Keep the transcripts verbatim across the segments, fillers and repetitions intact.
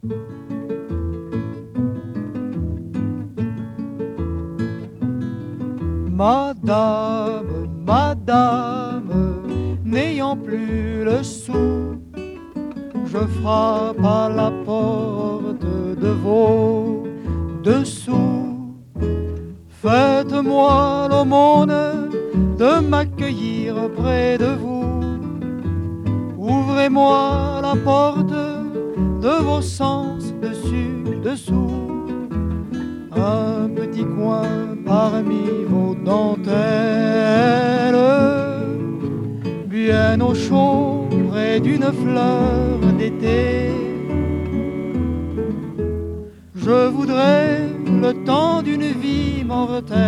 Madame, madame, n'ayant plus le sou, je frappe à la porte de vos dessous. Faites-moi l'aumône de m'accueillir près de vous. Ouvrez-moi la porte de vos sens dessus, dessous. Un petit coin parmi vos dentelles, bien au chaud près d'une fleur d'été. Je voudrais le temps d'une vie mortelle,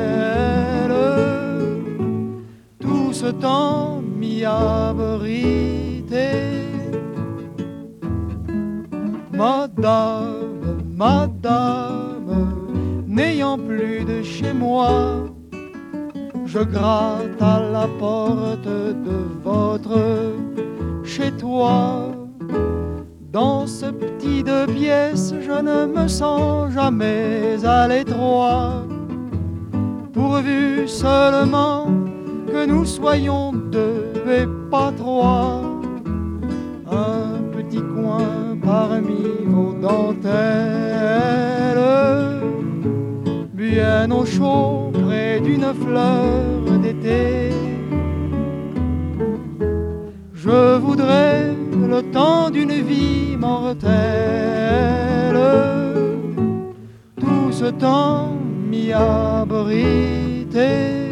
tout ce temps m'y abriter. Madame, madame, n'ayant plus de chez moi, je gratte à la porte de votre chez-toi. Dans ce petit deux pièces, je ne me sens jamais à l'étroit, pourvu seulement que nous soyons deux et pas trois. Un petit coin parmi vos dentelles, bien au chaud près d'une fleur d'été. Je voudrais le temps d'une vie mortelle, tout ce temps m'y abriter.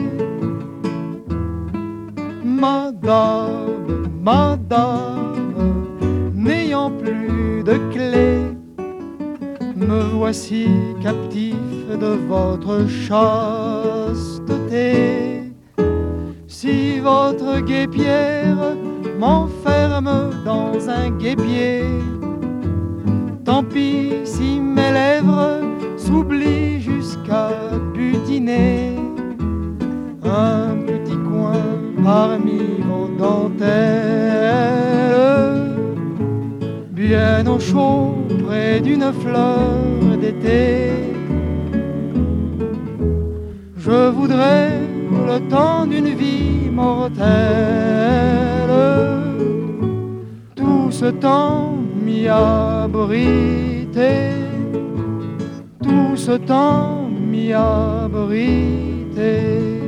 Madame, madame, n'ayant plus de clé, me voici captif de votre chasteté. Si votre guêpière m'enferme dans un guêpier, tant pis si mes lèvres s'oublient jusqu'à butiner. Un petit coin parmi vos dentelles, bien au chaud près d'une fleur d'été. Je voudrais le temps d'une vie mortelle, tout ce temps m'y abriter, tout ce temps m'y abriter.